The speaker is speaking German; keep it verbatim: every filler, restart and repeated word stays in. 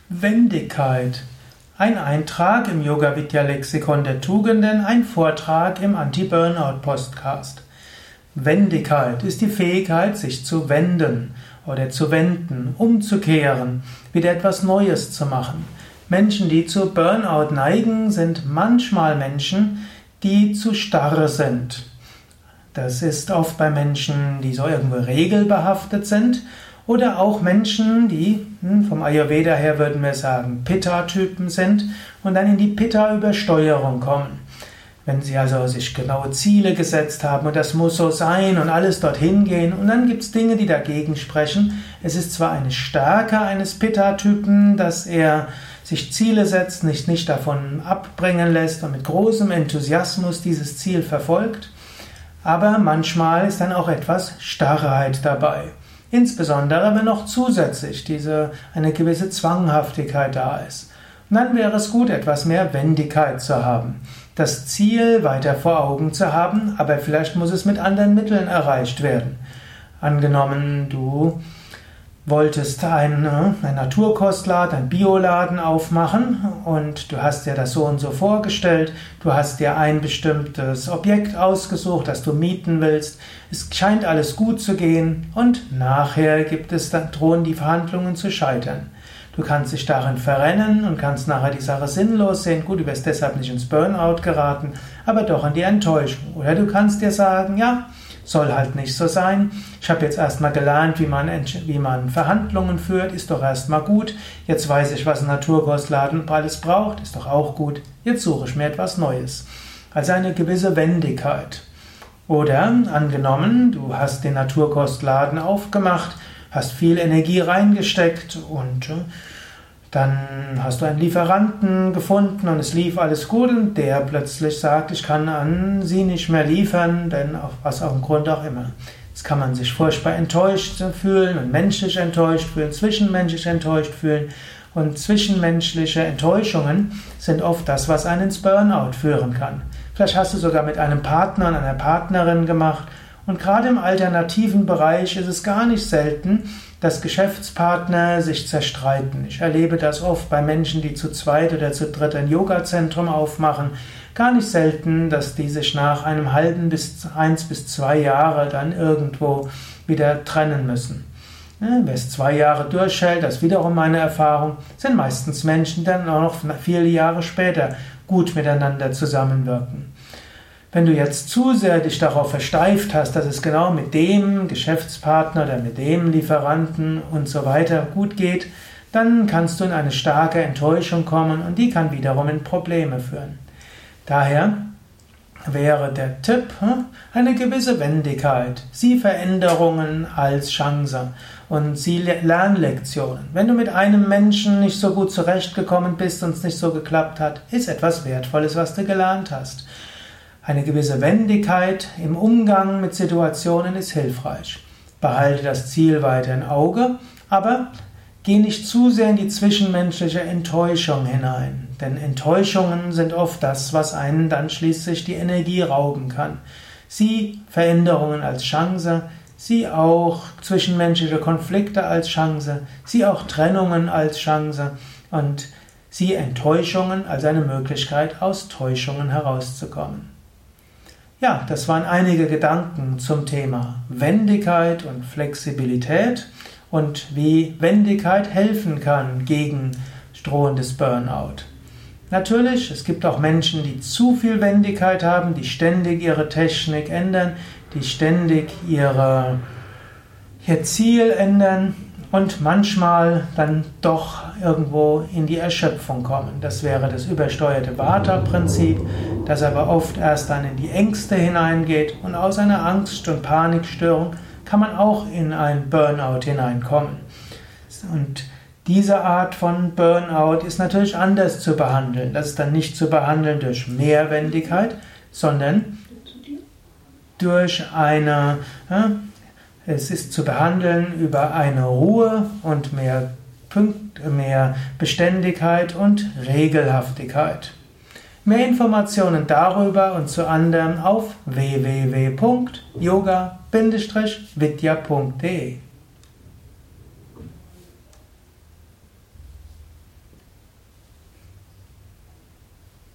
Wendigkeit. Ein Eintrag im Yoga-Vidya-Lexikon der Tugenden, ein Vortrag im Anti-Burnout-Podcast. Wendigkeit ist die Fähigkeit, sich zu wenden oder zu wenden, umzukehren, wieder etwas Neues zu machen. Menschen, die zu Burnout neigen, sind manchmal Menschen, die zu starr sind. Das ist oft bei Menschen, die so irgendwo regelbehaftet sind, oder auch Menschen, die vom Ayurveda her würden wir sagen Pitta-Typen sind und dann in die Pitta-Übersteuerung kommen. Wenn sie also sich genaue Ziele gesetzt haben und das muss so sein und alles dorthin gehen und dann gibt es Dinge, die dagegen sprechen. Es ist zwar eine Stärke eines Pitta-Typen, dass er sich Ziele setzt, nicht, nicht davon abbringen lässt und mit großem Enthusiasmus dieses Ziel verfolgt, aber manchmal ist dann auch etwas Starrheit dabei. Insbesondere, wenn noch zusätzlich diese, eine gewisse Zwanghaftigkeit da ist. Und dann wäre es gut, etwas mehr Wendigkeit zu haben. Das Ziel weiter vor Augen zu haben, aber vielleicht muss es mit anderen Mitteln erreicht werden. Angenommen, du wolltest einen, einen Naturkostladen, einen Bioladen aufmachen und du hast dir das so und so vorgestellt, du hast dir ein bestimmtes Objekt ausgesucht, das du mieten willst, es scheint alles gut zu gehen und nachher gibt es dann, drohen die Verhandlungen zu scheitern. Du kannst dich darin verrennen und kannst nachher die Sache sinnlos sehen, gut, du wirst deshalb nicht ins Burnout geraten, aber doch in die Enttäuschung. Oder du kannst dir sagen, ja, soll halt nicht so sein. Ich habe jetzt erstmal gelernt, wie man, wie man Verhandlungen führt, ist doch erstmal gut. Jetzt weiß ich, was ein Naturkostladen alles braucht, ist doch auch gut. Jetzt suche ich mir etwas Neues. Also eine gewisse Wendigkeit. Oder angenommen, du hast den Naturkostladen aufgemacht, hast viel Energie reingesteckt und dann hast du einen Lieferanten gefunden und es lief alles gut und der plötzlich sagt, ich kann an Sie nicht mehr liefern, denn auf was auch im Grund auch immer. Jetzt kann man sich furchtbar enttäuscht fühlen und menschlich enttäuscht fühlen, zwischenmenschlich enttäuscht fühlen und zwischenmenschliche Enttäuschungen sind oft das, was einen ins Burnout führen kann. Vielleicht hast du sogar mit einem Partner und einer Partnerin gemacht und gerade im alternativen Bereich ist es gar nicht selten, dass Geschäftspartner sich zerstreiten. Ich erlebe das oft bei Menschen, die zu zweit oder zu dritt ein Yoga-Zentrum aufmachen. Gar nicht selten, dass die sich nach einem halben bis eins bis zwei Jahre dann irgendwo wieder trennen müssen. Ja, wer es zwei Jahre durchhält, das ist wiederum meine Erfahrung, sind meistens Menschen, die dann auch noch viele Jahre später gut miteinander zusammenwirken. Wenn du jetzt zu sehr dich darauf versteift hast, dass es genau mit dem Geschäftspartner oder mit dem Lieferanten und so weiter gut geht, dann kannst du in eine starke Enttäuschung kommen und die kann wiederum in Probleme führen. Daher wäre der Tipp eine gewisse Wendigkeit, sieh Veränderungen als Chance und sieh Lernlektionen. Wenn du mit einem Menschen nicht so gut zurechtgekommen bist und es nicht so geklappt hat, ist etwas Wertvolles, was du gelernt hast. Eine gewisse Wendigkeit im Umgang mit Situationen ist hilfreich. Behalte das Ziel weiter im Auge, aber geh nicht zu sehr in die zwischenmenschliche Enttäuschung hinein. Denn Enttäuschungen sind oft das, was einen dann schließlich die Energie rauben kann. Sieh Veränderungen als Chance, sieh auch zwischenmenschliche Konflikte als Chance, sieh auch Trennungen als Chance und sieh Enttäuschungen als eine Möglichkeit, aus Täuschungen herauszukommen. Ja, das waren einige Gedanken zum Thema Wendigkeit und Flexibilität und wie Wendigkeit helfen kann gegen drohendes Burnout. Natürlich, es gibt auch Menschen, die zu viel Wendigkeit haben, die ständig ihre Technik ändern, die ständig ihre, ihr Ziel ändern und manchmal dann doch irgendwo in die Erschöpfung kommen. Das wäre das übersteuerte Vata-Prinzip, das aber oft erst dann in die Ängste hineingeht und aus einer Angst- und Panikstörung kann man auch in ein Burnout hineinkommen. Und diese Art von Burnout ist natürlich anders zu behandeln. Das ist dann nicht zu behandeln durch mehr Wendigkeit, sondern durch eine ja, Es ist zu behandeln über eine Ruhe und mehr, Punkt, mehr Beständigkeit und Regelhaftigkeit. Mehr Informationen darüber und zu anderen auf w w w punkt yoga Bindestrich vidya punkt de